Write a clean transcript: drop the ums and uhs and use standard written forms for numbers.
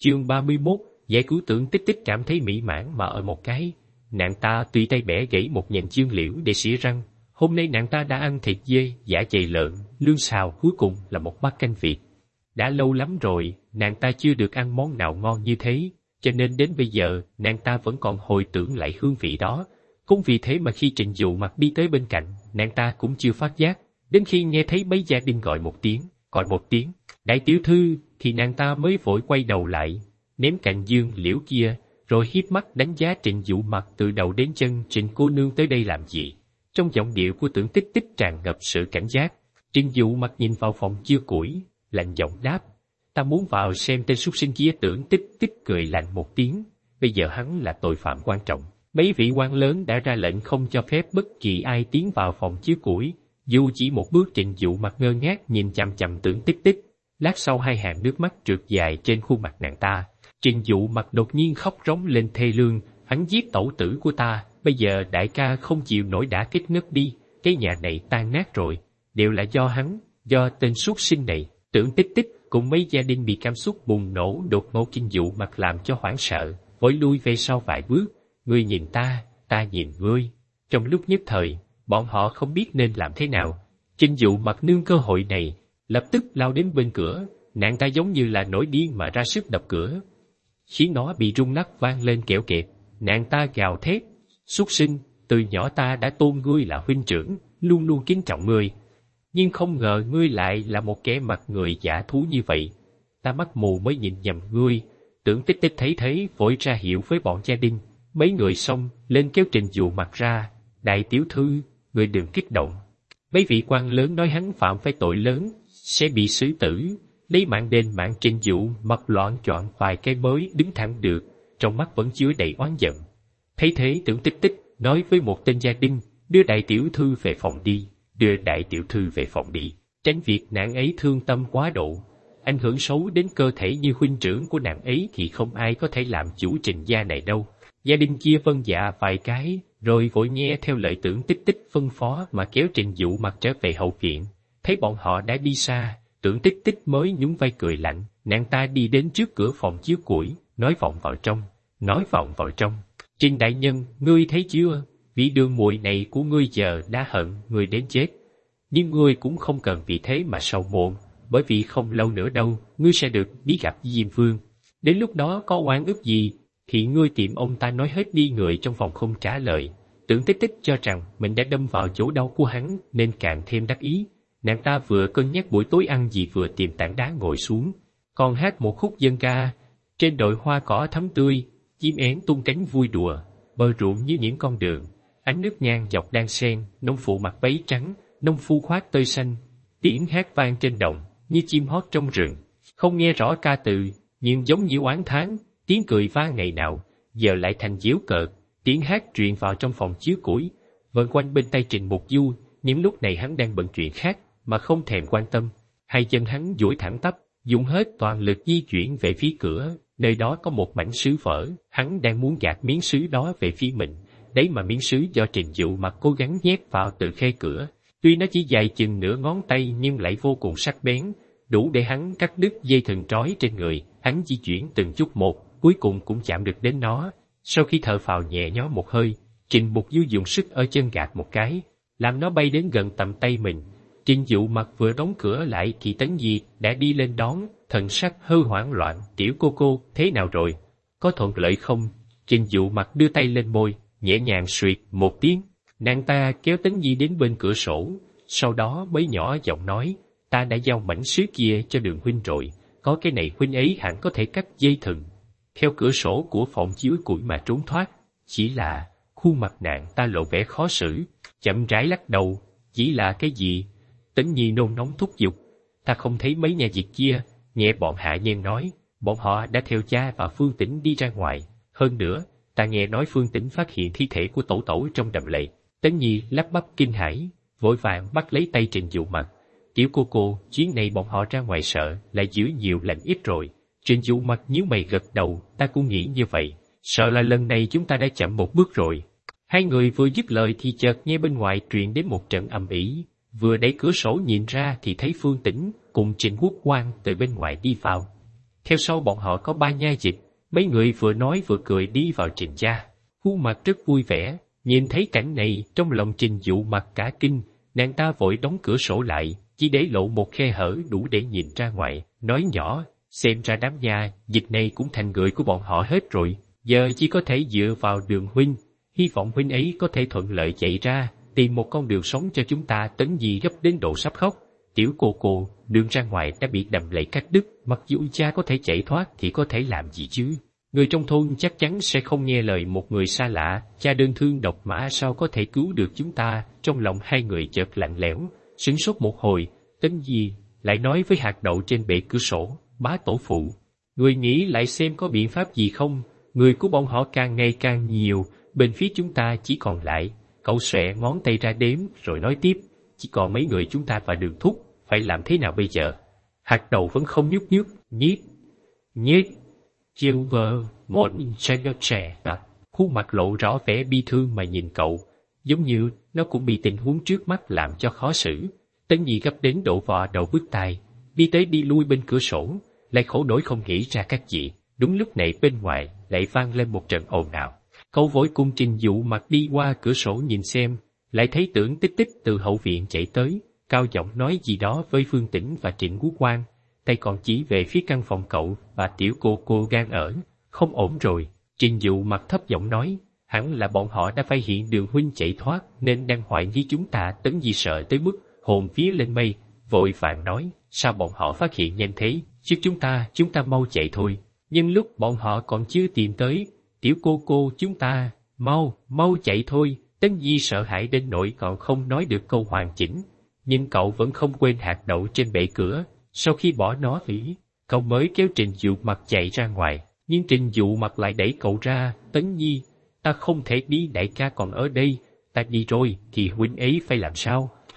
Chương 31, giải cứu Tưởng Tích Tích cảm thấy mỹ mãn mà ở một cái. Nàng ta tùy tay bẻ gãy một nhành chương liễu để xỉa răng. Hôm nay nàng ta đã ăn thịt dê, giả chày lợn, lương xào, cuối cùng là một bát canh vịt. Đã lâu lắm rồi, nàng ta chưa được ăn món nào ngon như thế, cho nên đến bây giờ, nàng ta vẫn còn hồi tưởng lại hương vị đó. Cũng vì thế mà khi Trịnh Dụ Mặc đi tới bên cạnh, nàng ta cũng chưa phát giác, đến khi nghe thấy mấy gia đình gọi một tiếng, đại tiểu thư, thì nàng ta mới vội quay đầu lại, ném cành dương liễu kia, rồi hiếp mắt đánh giá Trịnh Dụ Mặc từ đầu đến chân. Trịnh cô nương tới đây làm gì? Trong giọng điệu của Tưởng Tích Tích tràn ngập sự cảnh giác. Trịnh Dụ Mặc nhìn vào phòng chứa củi, lạnh giọng đáp, ta muốn vào xem tên súc sinh kia. Tưởng Tích Tích cười lạnh một tiếng, bây giờ hắn là tội phạm quan trọng. Mấy vị quan lớn đã ra lệnh không cho phép bất kỳ ai tiến vào phòng chứa củi. Dù chỉ một bước, Trịnh Dụ Mặc ngơ ngác nhìn chằm chằm Tưởng Tích Tích. Lát sau hai hàng nước mắt trượt dài trên khuôn mặt nàng ta. Trịnh Dụ Mặc đột nhiên khóc rống lên thê lương, hắn giết tẩu tử của ta, bây giờ đại ca không chịu nổi đã kích ngất đi, cái nhà này tan nát rồi, đều là do hắn, do tên súc sinh này. Tưởng Tích Tích cùng mấy gia đình bị cảm xúc bùng nổ đột ngột Trịnh Dụ Mặc làm cho hoảng sợ, vội lui về sau vài bước. Ngươi nhìn ta, ta nhìn ngươi. Trong lúc nhất thời, bọn họ không biết nên làm thế nào. Trịnh Dụ Mặc nương cơ hội này, lập tức lao đến bên cửa, nàng ta giống như là nổi điên mà ra sức đập cửa, khiến nó bị rung lắc vang lên kẽo kẹt. Nàng ta gào thét, súc sinh, từ nhỏ ta đã tôn ngươi là huynh trưởng, luôn luôn kính trọng ngươi, nhưng không ngờ ngươi lại là một kẻ mặt người giả thú như vậy. Ta mắt mù mới nhìn nhầm ngươi. Tưởng Tích Tích thấy thế vội ra hiệu với bọn gia đình. Mấy người xông lên kéo Trịnh Dụ Mặc ra. Đại tiểu thư, ngươi đừng kích động. Mấy vị quan lớn nói hắn phạm phải tội lớn, sẽ bị xử tử. Lấy mạng đền mạng. Trịnh Dụ Mặc loạn choạng vài cái mới đứng thẳng được, trong mắt vẫn chứa đầy oán giận. Thấy thế, Tưởng Tích Tích nói với một tên gia đình, đưa đại tiểu thư về phòng đi, đưa đại tiểu thư về phòng đi, tránh việc nàng ấy thương tâm quá độ, ảnh hưởng xấu đến cơ thể như huynh trưởng của nàng ấy thì không ai có thể làm chủ Trịnh gia này đâu. Gia đình kia vâng dạ vài cái, rồi vội nghe theo lời Tưởng Tích Tích phân phó mà kéo Trịnh Dụ Mặc trở về hậu viện. Thấy bọn họ đã đi xa, Tưởng Tích Tích mới nhún vai cười lạnh. Nàng ta đi đến trước cửa phòng chứa củi, nói vọng vào trong. Trịnh đại nhân, ngươi thấy chưa, vị đường muội này của ngươi giờ đã hận ngươi đến chết. Nhưng ngươi cũng không cần vì thế mà sầu muộn, bởi vì không lâu nữa đâu, ngươi sẽ được đi gặp Diêm Vương. Đến lúc đó có oan ức gì, thì ngươi tìm ông ta nói hết đi. Người trong phòng không trả lời. Tưởng Tích Tích cho rằng mình đã đâm vào chỗ đau của hắn, nên càng thêm đắc ý. Nàng ta vừa cân nhắc buổi tối ăn gì vừa tìm tảng đá ngồi xuống, còn hát một khúc dân ca. Trên đồi hoa cỏ thắm tươi, chim én tung cánh vui đùa, bờ ruộng như những con đường, ánh nước nhang dọc đan sen, nông phụ mặc váy trắng, nông phu khoác tơi xanh, tiếng hát vang trên đồng như chim hót trong rừng. Không nghe rõ ca từ, nhưng giống như oán thán. Tiếng cười vang ngày nào giờ lại thành giễu cợt. Tiếng hát truyền vào trong phòng chứa củi, vần quanh bên tay Trịnh Mục Du. Nhưng lúc này hắn đang bận chuyện khác mà không thèm quan tâm. Hai chân hắn duỗi thẳng tắp, dùng hết toàn lực di chuyển về phía cửa. Nơi đó có một mảnh sứ vỡ, hắn đang muốn gạt miếng sứ đó về phía mình. Đấy mà miếng sứ do Trịnh Dụ Mặc cố gắng nhét vào từ khe cửa. Tuy nó chỉ dài chừng nửa ngón tay nhưng lại vô cùng sắc bén, đủ để hắn cắt đứt dây thừng trói trên người. Hắn di chuyển từng chút một, cuối cùng cũng chạm được đến nó. Sau khi thở phào nhẹ nhõm một hơi, Trịnh Mục Du dùng sức ở chân gạt một cái, làm nó bay đến gần tầm tay mình. Trịnh Dụ Mặc vừa đóng cửa lại thì Tấn Di đã đi lên đón, thần sắc hơi hoảng loạn. Tiểu cô, thế nào rồi? Có thuận lợi không? Trịnh Dụ Mặc đưa tay lên môi, nhẹ nhàng suyệt một tiếng. Nàng ta kéo Tấn Di đến bên cửa sổ, sau đó mới nhỏ giọng nói, ta đã giao mảnh sứ kia cho Đường huynh rồi, có cái này huynh ấy hẳn có thể cắt dây thừng theo cửa sổ của phòng chứa củi mà trốn thoát. Chỉ là khuôn mặt nàng ta lộ vẻ khó xử, chậm rãi lắc đầu. Chỉ là cái gì? Tấn Nhi nôn nóng thúc giục. Ta không thấy mấy nhà việc kia. Nghe bọn hạ nhân nói, bọn họ đã theo cha và Phương Tĩnh đi ra ngoài. Hơn nữa, ta nghe nói Phương Tĩnh phát hiện thi thể của tổ tổ trong đầm lầy. Tấn Nhi lắp bắp kinh hãi, vội vàng bắt lấy tay Trịnh Dụ Mặc. Tiểu cô, chuyến này bọn họ ra ngoài sợ lại giữ nhiều lành ít rồi. Trịnh Dụ Mặc nhíu mày gật đầu, ta cũng nghĩ như vậy, sợ là lần này chúng ta đã chậm một bước rồi. Hai người vừa dứt lời thì chợt nghe bên ngoài truyền đến một trận ầm ĩ. Vừa đẩy cửa sổ nhìn ra thì thấy Phương Tĩnh cùng Trịnh Quốc Quang từ bên ngoài đi vào. Theo sau bọn họ có 3 nha dịch, mấy người vừa nói vừa cười đi vào Trình gia. Khuôn mặt rất vui vẻ, nhìn thấy cảnh này trong lòng Trình Dụ Mặc cả kinh, nàng ta vội đóng cửa sổ lại, chỉ để lộ một khe hở đủ để nhìn ra ngoài, nói nhỏ, xem ra đám nha dịch này cũng thành người của bọn họ hết rồi, giờ chỉ có thể dựa vào Đường huynh, hy vọng huynh ấy có thể thuận lợi chạy ra, tìm một con đường sống cho chúng ta. Tấn Di gấp đến độ sắp khóc. Tiểu cô, đường ra ngoài đã bị đầm lầy cắt đứt, mặc dù cha có thể chạy thoát thì có thể làm gì chứ? Người trong thôn chắc chắn sẽ không nghe lời một người xa lạ, cha đơn thương độc mã sao có thể cứu được chúng ta? Trong lòng hai người chợt lạnh lẽo, sửng sốt một hồi, Tấn Di lại nói với hạt đậu trên bệ cửa sổ, bá tổ phụ, người nghĩ lại xem có biện pháp gì không? Người của bọn họ càng ngày càng nhiều, bên phía chúng ta chỉ còn lại, cậu xòe ngón tay ra đếm rồi nói tiếp, chỉ còn mấy người chúng ta và Đường thúc, phải làm thế nào bây giờ? Hạt đậu vẫn không nhúc nhích, nhít, chiêu vợ, một trẻ, khuôn mặt lộ rõ vẻ bi thương mà nhìn cậu, giống như nó cũng bị tình huống trước mắt làm cho khó xử. Tấn Di gấp đến độ vò đầu bứt tai, đi tới đi lui bên cửa sổ, lại khổ nổi không nghĩ ra cách gì. Đúng lúc này bên ngoài lại vang lên một trận ồn ào. Cậu vội cùng Trình Dụ Mặc đi qua cửa sổ nhìn xem, lại thấy Tưởng Tích Tích từ hậu viện chạy tới, cao giọng nói gì đó với Phương Tĩnh và Trịnh Quốc Quang, tay còn chỉ về phía căn phòng cậu và tiểu cô đang ở. Không ổn rồi, Trình Dụ Mặc thấp giọng nói, hẳn là bọn họ đã phát hiện Đường huynh chạy thoát nên đang hoài nghi chúng ta. Tấn Di sợ tới mức hồn vía lên mây, vội vàng nói, sao bọn họ phát hiện nhanh thế, chứ chúng ta mau chạy thôi. Nhưng lúc bọn họ còn chưa tìm tới, tiểu cô chúng ta, mau chạy thôi. Tấn Di sợ hãi đến nỗi còn không nói được câu hoàn chỉnh, nhưng cậu vẫn không quên hạt đậu trên bệ cửa. Sau khi bỏ nó đi, cậu mới kéo Trình Dụ Mặc chạy ra ngoài, nhưng Trình Dụ Mặc lại đẩy cậu ra. Tấn Di, ta không thể đi, đại ca còn ở đây, ta đi rồi thì huynh ấy phải làm sao?